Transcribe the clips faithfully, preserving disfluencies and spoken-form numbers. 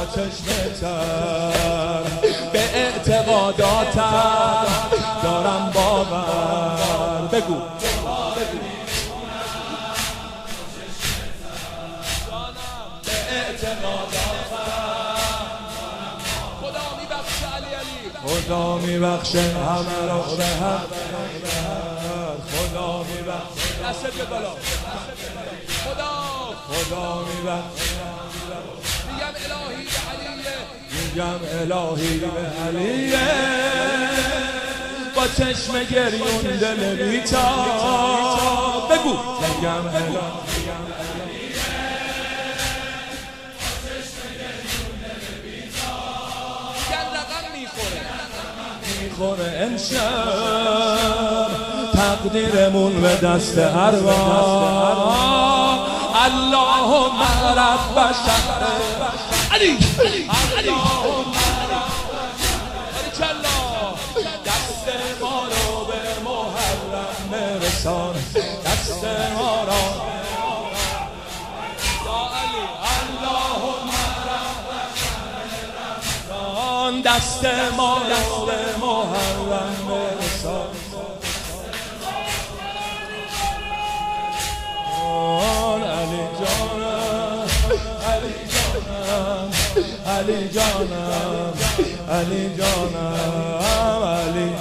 با چشم تر، به اعتقاداتم دارم باور. بگو خدا میبخشه همه را به حق، خدا میبخشه دست به بالا، خدا خدا میبخشه. میگم الهی به علیه، میگم الهی به علیه، با چشم گریون دل بیتاب. بگو میگم الهی میخوره امشب تقدیرمون به دست ارواح. اللهم رب شهر علی، اللهم دست ما رو به محرم برسان، دست ما رو یا علی، اللهم دست ما رو به محرم برسان. علی جانم، علی جانم، علی جانم، علی جانم، علی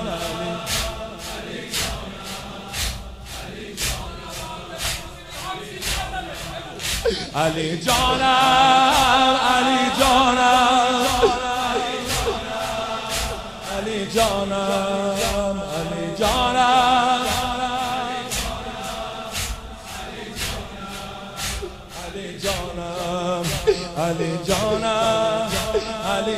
علی جانم، علی جانم، علی جانم، علی جانم، علی جانم، علی جانم، علی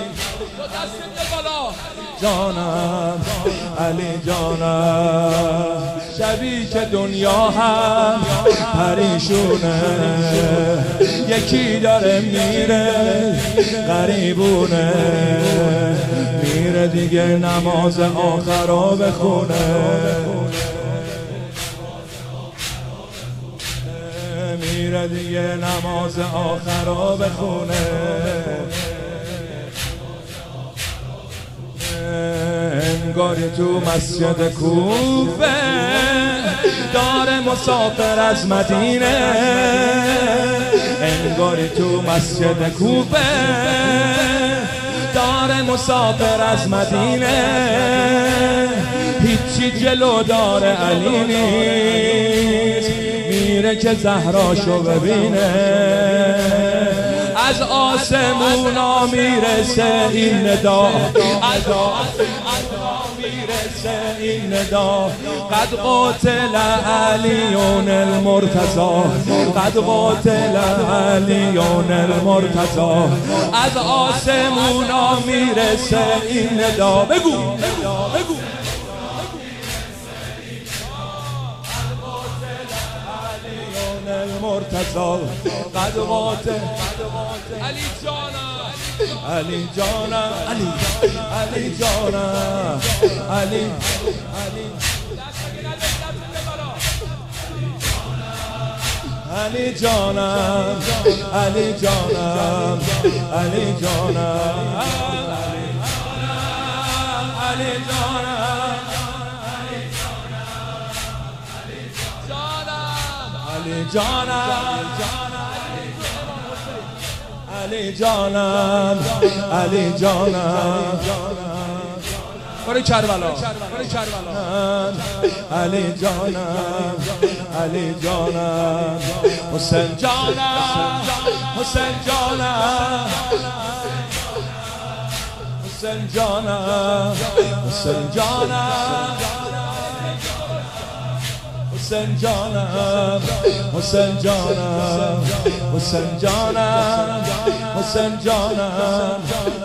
جانم، علی جانم. شبی که دنیا هم پریشونه، یکی داره میره غریبونه، میره دیگه نماز آخر رو بخونه، میره دیگه نماز آخر رو بخونه. انگاری تو مسجد کوفه داره مسافر از مدینه، انگاری تو مسجد کوفه داره مسافر از مدینه. هیچی جلو داره علی نیست، میره که زهراشو ببینه. از آسمونا میرسه این ندا، از آسمونا میرسه این ندا. قد قاتل علیون المرتضی، قد قاتل علیون المرتضی. از آسمونا میرسه این ندا. بگو بگو المرتضی، قد قاتل علی جانم، علی جانم، علی علی جانم، علی علی علی جانم، علی جانم، علی جانم، علی جانم، علی جانم، علی جانم، علی جانم. برای کربلا، برای کربلا. علی جانم، علی جانم، حسین جانم، حسین جانم، حسین جانم، حسین جانم، حسین جانم، حسین جانم، حسین جانم، حسین جانم.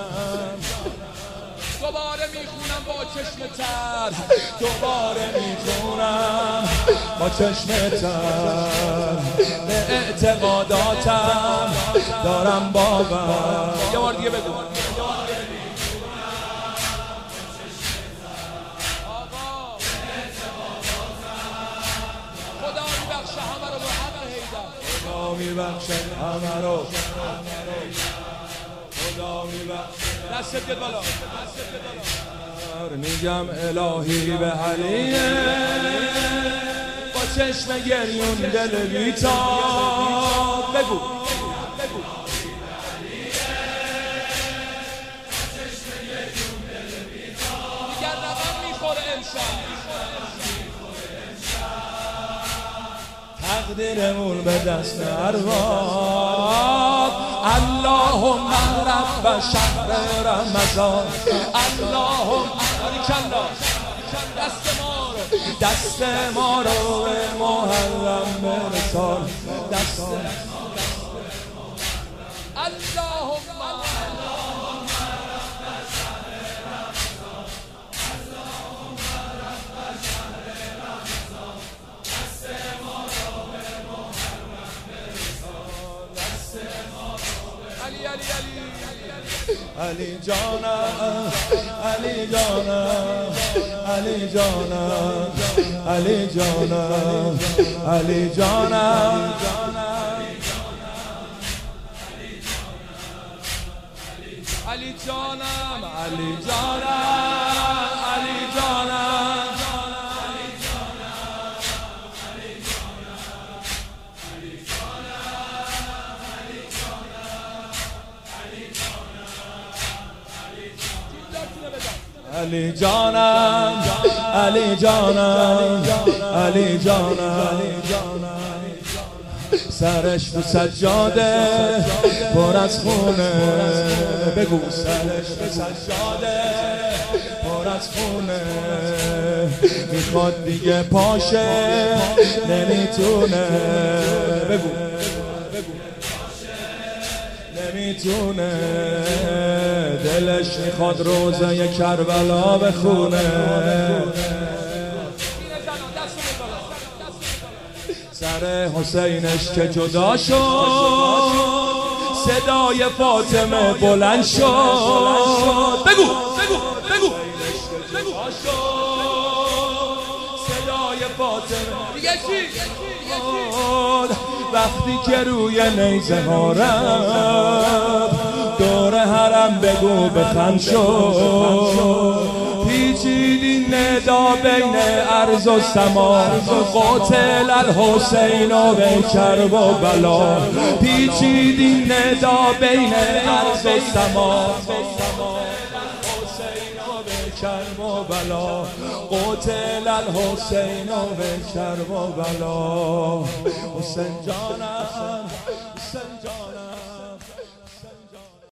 دوباره میخونم با چشم تر، دوباره میخونم با چشم تر، به اعتقاداتم دارم باور. یه بار دیگه بگو. خدا میبخشه همه رو، خدا میبخشه. دستت بیاد بالا، میگم الهی به علیه، با چشم گریون دل بیتاب. بگو دیگر رقم میخوره امشب، تقدیرمون به دست ارباب. اللهم رب شهر رمضان، اللهم باریکالله، دست ما رو دست ما رو به محرم برسان. دست اللهم علی علی علی جانم، علی جانم، علی جانم، علی جانم، علی جانم، علی جانم، علی جانم، علی جانم. علی جانم، علی جانم، علی جانم، سرش تو سجاده پر از خونه. بگو سرش تو سجاده پر از خونه، میخواد دیگه پاشه نمیتونه. بگو نمیتونه، دلش میخواد روزه کربلا بخونه. سر حسینش که جدا شد، صدای فاطمه بلند شد. بگو بگو بگو صدای فاطمه دیگه چی؟ وقتی که روی نیزه ها رفت، دور حرم بگو بخند شد. پیچیدی ندا بین ارض و سما، قاتل الحسین و کرب و بلا. پیچیدی ندا بین ارض و سما، کرب و بلا. قاتل الحسین و کرب و بلا. حسین جانم،